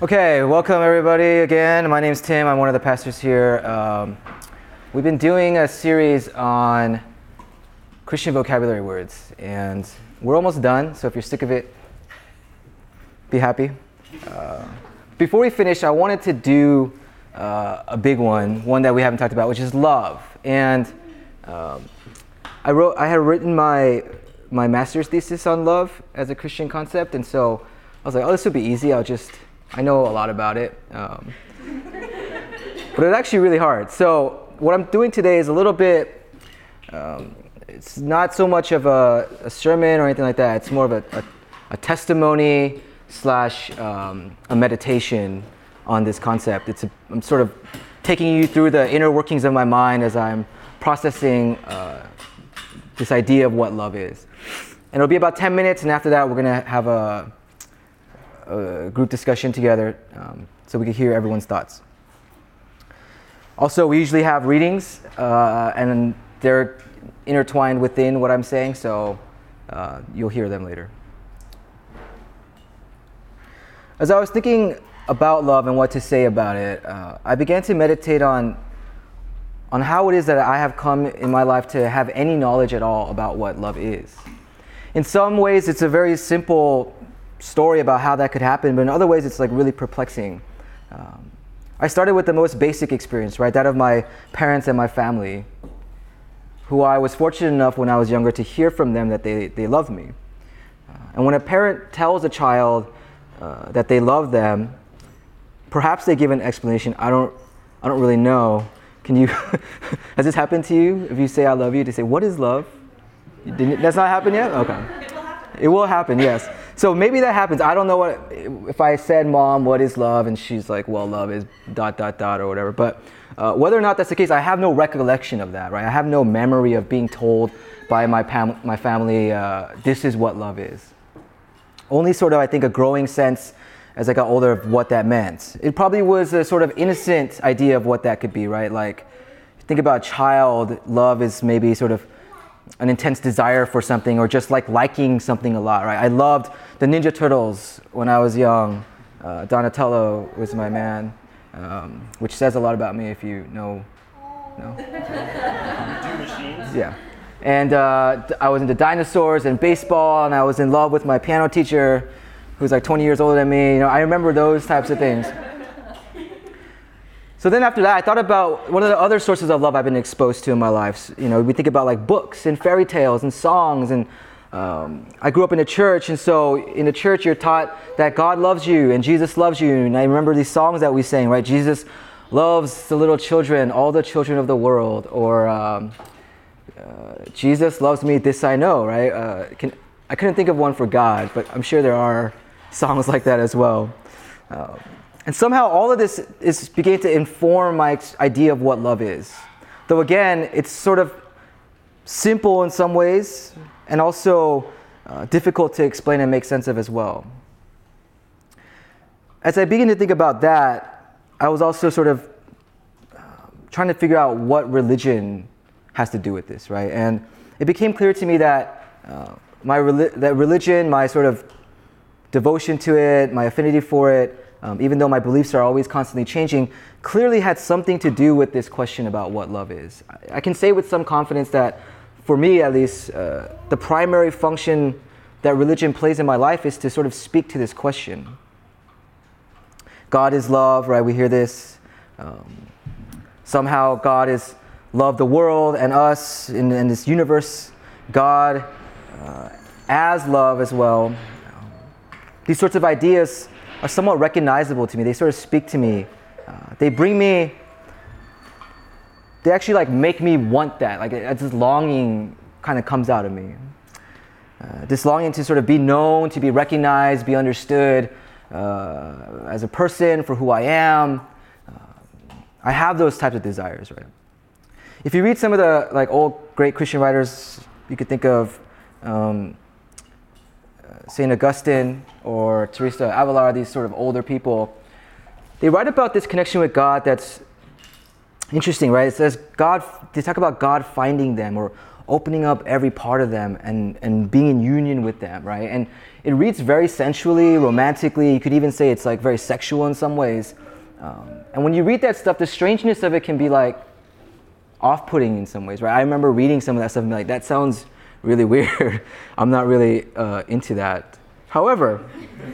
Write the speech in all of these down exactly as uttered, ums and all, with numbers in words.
Okay, welcome everybody again. My name's Tim. I'm one of the pastors here. Um, we've been doing a series on Christian vocabulary words, and we're almost done, so if you're sick of it, be happy. Uh, before we finish, I wanted to do uh, a big one, one that we haven't talked about, which is love. And um, I wrote, I had written my my master's thesis on love as a Christian concept, and so I was like, oh, this will be easy. I'll just I know a lot about it, um, but it's actually really hard. So what I'm doing today is a little bit, um, it's not so much of a, a sermon or anything like that. It's more of a, a, a testimony slash um, a meditation on this concept. It's a, I'm sort of taking you through the inner workings of my mind as I'm processing uh, this idea of what love is. And it'll be about ten minutes, and after that we're going to have a a group discussion together um, so we can hear everyone's thoughts. Also, we usually have readings uh, and they're intertwined within what I'm saying, so uh, you'll hear them later. As I was thinking about love and what to say about it, uh, I began to meditate on on how it is that I have come in my life to have any knowledge at all about what love is. In some ways, it's a very simple story about how that could happen, but in other ways it's like really perplexing. Um, I started with the most basic experience, right? That of my parents and my family, who I was fortunate enough when I was younger to hear from them that they, they loved me. Uh, and when a parent tells a child uh, that they love them, perhaps they give an explanation. I don't, I don't really know. Can you, has this happened to you? If you say I love you, to say, what is love? Didn't, that's not happened yet? Okay. It will happen. It will happen, yes. So maybe that happens. I don't know what, if I said, Mom, what is love? And she's like, well, love is dot, dot, dot, or whatever. But uh, whether or not that's the case, I have no recollection of that, right? I have no memory of being told by my, pam- my family, uh, this is what love is. Only sort of, I think, a growing sense as I got older of what that meant. It probably was a sort of innocent idea of what that could be, right? Like, think about child love is maybe sort of an intense desire for something, or just like liking something a lot, right? I loved the Ninja Turtles when I was young. Uh, Donatello was my man, um, which says a lot about me if you know. No? Do machines? Yeah. And uh, I was into dinosaurs and baseball, and I was in love with my piano teacher, who's like twenty years older than me. You know, I remember those types of things. So then after that, I thought about one of the other sources of love I've been exposed to in my life. You know, we think about like books and fairy tales and songs. And um, I grew up in a church, and so in the church you're taught that God loves you and Jesus loves you. And I remember these songs that we sang, right? Jesus loves the little children, all the children of the world. Or um, uh, Jesus loves me, this I know, right? Uh, can, I couldn't think of one for God, but I'm sure there are songs like that as well. Uh, And somehow all of this is beginning to inform my idea of what love is. Though again, it's sort of simple in some ways, and also uh, difficult to explain and make sense of as well. As I begin to think about that, I was also sort of uh, trying to figure out what religion has to do with this, right? And it became clear to me that uh, my reli- that religion, my sort of devotion to it, my affinity for it, Um, even though my beliefs are always constantly changing, clearly had something to do with this question about what love is. I, I can say with some confidence that, for me at least, uh, the primary function that religion plays in my life is to sort of speak to this question. God is love, right? We hear this. Um, somehow God is love the world and us in, in this universe. God uh, as love as well. Um, these sorts of ideas are somewhat recognizable to me. They sort of speak to me. Uh, they bring me, they actually like make me want that. Like it, this longing kind of comes out of me. Uh, this longing to sort of be known, to be recognized, be understood uh, as a person for who I am. Uh, I have those types of desires, right? If you read some of the like old great Christian writers, you could think of um, Saint Augustine or Teresa Avila, these sort of older people, they write about this connection with God that's interesting, right? It says God, they talk about God finding them or opening up every part of them and, and being in union with them, right? And it reads very sensually, romantically. You could even say it's like very sexual in some ways. Um, and when you read that stuff, the strangeness of it can be like off-putting in some ways, right? I remember reading some of that stuff and being like, that sounds really weird. I'm not really uh, into that. However,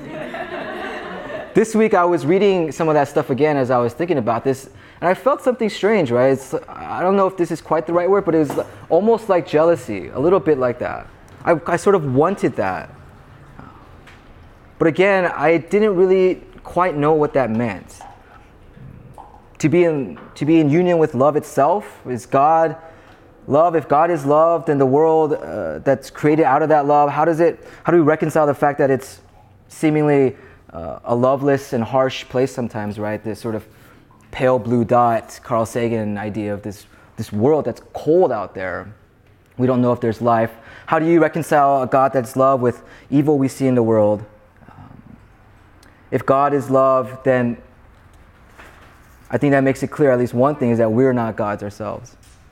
this week I was reading some of that stuff again as I was thinking about this, and I felt something strange, right? It's, I don't know if this is quite the right word, but it was almost like jealousy, a little bit like that. I, I sort of wanted that. But again, I didn't really quite know what that meant. To be in, to be in union with love itself, is God love? If God is love, then the world uh, that's created out of that love, how does it, how do we reconcile the fact that it's seemingly uh, a loveless and harsh place sometimes, right? This sort of pale blue dot, Carl Sagan idea of this, this world that's cold out there. We don't know if there's life. How do you reconcile a God that's love with evil we see in the world? Um, if God is love, then I think that makes it clear, at least one thing, is that we're not gods ourselves.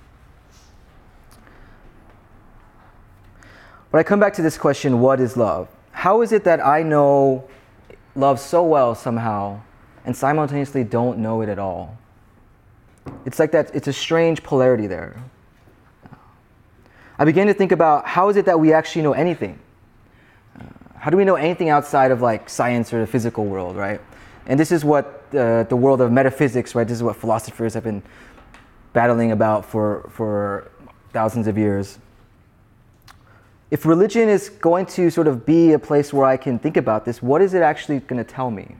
But I come back to this question, what is love? How is it that I know love so well somehow and simultaneously don't know it at all? It's like that, it's a strange polarity there. I began to think about how is it that we actually know anything? Uh, how do we know anything outside of like science or the physical world, right? And this is what uh, the world of metaphysics, right? This is what philosophers have been battling about for, for thousands of years. If religion is going to sort of be a place where I can think about this, what is it actually going to tell me?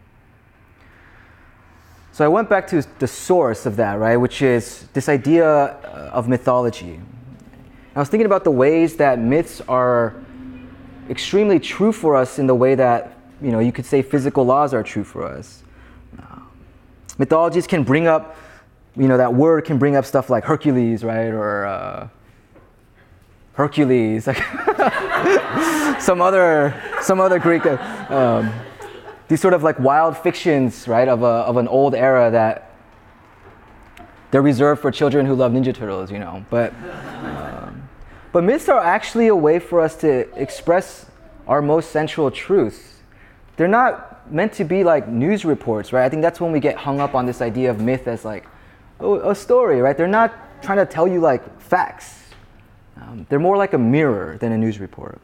So I went back to the source of that, right? Which is this idea of mythology. I was thinking about the ways that myths are extremely true for us in the way that, you know, you could say physical laws are true for us. Uh, mythologies can bring up, you know, that word can bring up stuff like Hercules, right? Or uh, Hercules, like some other, some other Greek, um, these sort of like wild fictions, right? Of a, of an old era that they're reserved for children who love Ninja Turtles, you know. But, um, but myths are actually a way for us to express our most central truths. They're not meant to be like news reports, right? I think that's when we get hung up on this idea of myth as like oh, a story, right? They're not trying to tell you like facts. Um, they're more like a mirror than a news report.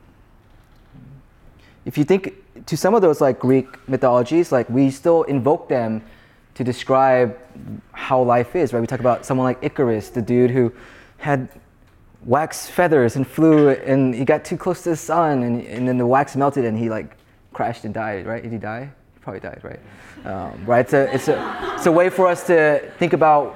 If you think to some of those like Greek mythologies, like we still invoke them to describe how life is, right? We talk about someone like Icarus, the dude who had wax feathers and flew, and he got too close to the sun, and, and then the wax melted, and he like crashed and died, right? Did he die? He probably died, right? Um, right? It's a, it's, a, it's a way for us to think about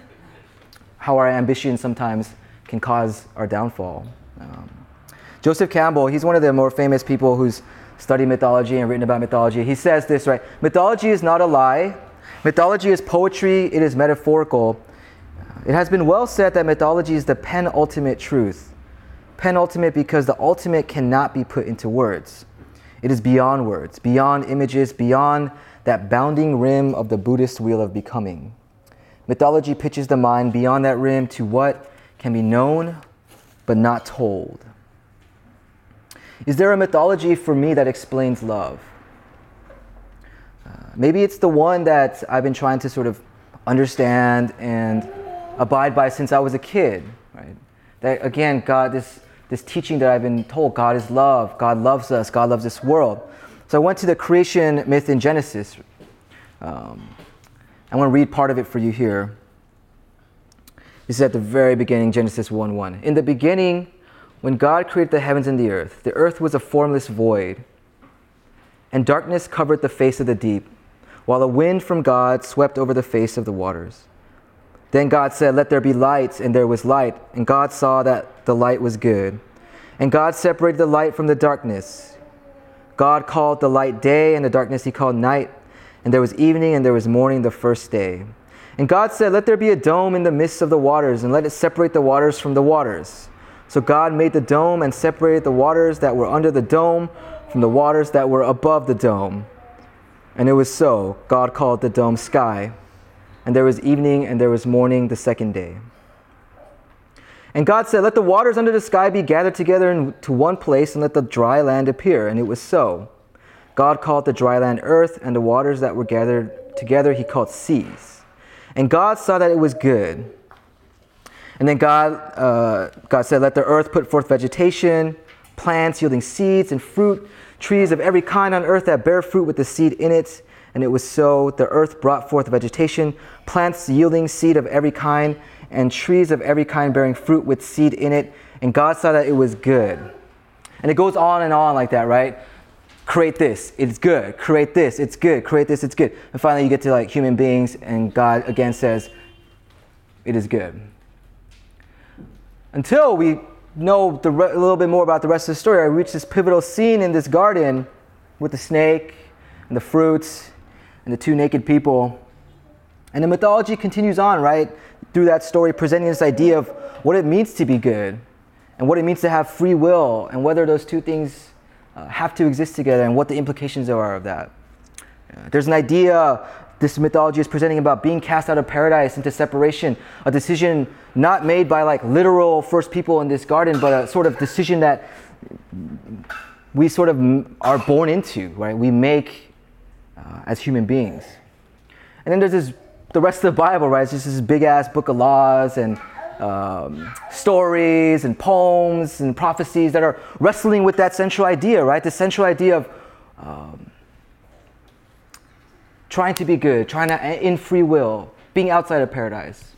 how our ambition sometimes can cause our downfall. Um, Joseph Campbell, he's one of the more famous people who's studied mythology and written about mythology. He says this, right? Mythology is not a lie. Mythology is poetry. It is metaphorical. It has been well said that mythology is the penultimate truth. Penultimate because the ultimate cannot be put into words. It is beyond words, beyond images, beyond that bounding rim of the Buddhist wheel of becoming. Mythology pitches the mind beyond that rim to what can be known but not told. Is there a mythology for me that explains love? Uh, maybe it's the one that I've been trying to sort of understand and abide by since I was a kid, right? That again, God, this this teaching that I've been told, God is love, God loves us, God loves this world. So I went to the creation myth in Genesis. Um, I want to read part of it for you here. This is at the very beginning, Genesis one one. In the beginning, when God created the heavens and the earth, the earth was a formless void, and darkness covered the face of the deep, while a wind from God swept over the face of the waters. Then God said, "Let there be light," and there was light. And God saw that the light was good. And God separated the light from the darkness. God called the light day, and the darkness he called night. And there was evening, and there was morning the first day. And God said, "Let there be a dome in the midst of the waters, and let it separate the waters from the waters." So God made the dome and separated the waters that were under the dome from the waters that were above the dome. And it was so. God called the dome sky. And there was evening and there was morning the second day. And God said, let the waters under the sky be gathered together into one place, and let the dry land appear. And it was so. God called the dry land earth, and the waters that were gathered together he called seas. And God saw that it was good. And then God, uh, God said, let the earth put forth vegetation, plants yielding seeds and fruit, trees of every kind on earth that bear fruit with the seed in it. And it was so. The earth brought forth vegetation, plants yielding seed of every kind, and trees of every kind bearing fruit with seed in it. And God saw that it was good. And it goes on and on like that, right? Create this, it's good. Create this, it's good. Create this, it's good. And finally you get to like human beings, and God again says, it is good. Until we know the re- a little bit more about the rest of the story, I reach this pivotal scene in this garden with the snake and the fruits and the two naked people. And the mythology continues on, right? Through that story, presenting this idea of what it means to be good and what it means to have free will, and whether those two things uh, have to exist together, and what the implications are of that. Uh, there's an idea this mythology is presenting about being cast out of paradise into separation, a decision not made by like literal first people in this garden, but a sort of decision that we sort of are born into, right? We make uh, as human beings. And then there's this the rest of the Bible, right? It's just this big ass book of laws and um, stories and poems and prophecies that are wrestling with that central idea, right? The central idea of um, trying to be good, trying to, in free will, being outside of paradise.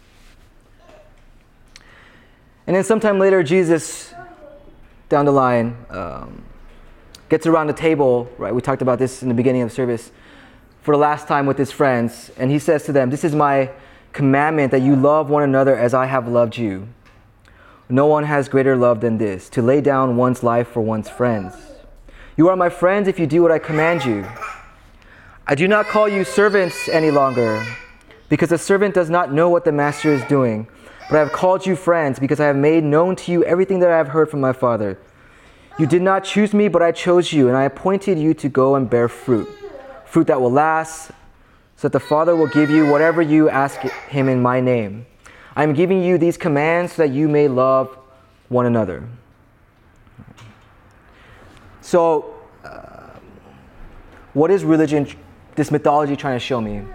And then sometime later, Jesus, down the line, um, gets around the table, right? We talked about this in the beginning of the service, for the last time with his friends, and he says to them, this is my commandment, that you love one another as I have loved you. No one has greater love than this, to lay down one's life for one's friends. You are my friends if you do what I command you. I do not call you servants any longer, because a servant does not know what the master is doing, but I have called you friends, because I have made known to you everything that I have heard from my Father. You did not choose me, but I chose you, and I appointed you to go and bear fruit. Fruit that will last, so that the Father will give you whatever you ask him in my name. I am giving you these commands so that you may love one another. So, uh, what is religion, this mythology, trying to show me?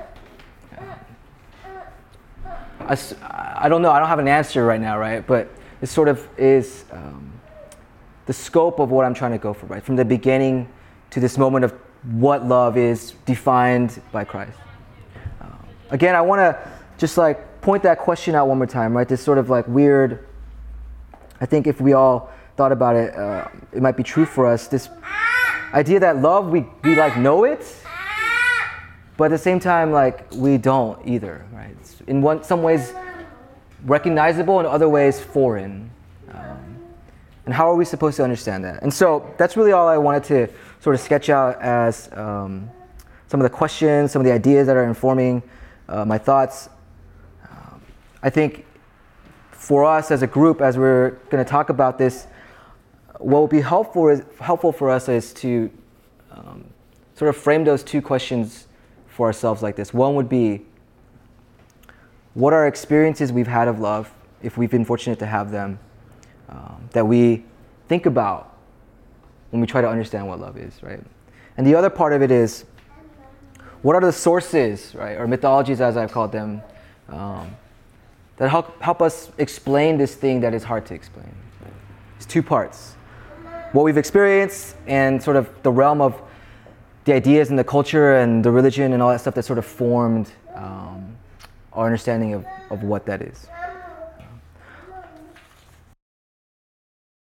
I, I don't know, I don't have an answer right now, right? But this sort of is um, the scope of what I'm trying to go for, right? From the beginning to this moment of what love is defined by Christ. Um, again, I want to just like point that question out one more time, right? This sort of like weird, I think if we all thought about it, uh, it might be true for us. This idea that love, we, we like know it, but at the same time, like we don't either, right? It's in one, some ways recognizable, in other ways foreign. Um, and how are we supposed to understand that? And so that's really all I wanted to sort of sketch out as um, some of the questions, some of the ideas that are informing uh, my thoughts. Um, I think for us as a group, as we're going to talk about this, what will be helpful is, helpful for us is to um, sort of frame those two questions for ourselves like this. One would be, what are experiences we've had of love, if we've been fortunate to have them, um, that we think about when we try to understand what love is, right? And the other part of it is, what are the sources, right, or mythologies as I've called them, um, that help, help us explain this thing that is hard to explain? Right? It's two parts. What we've experienced and sort of the realm of the ideas and the culture and the religion and all that stuff that sort of formed um, our understanding of, of what that is.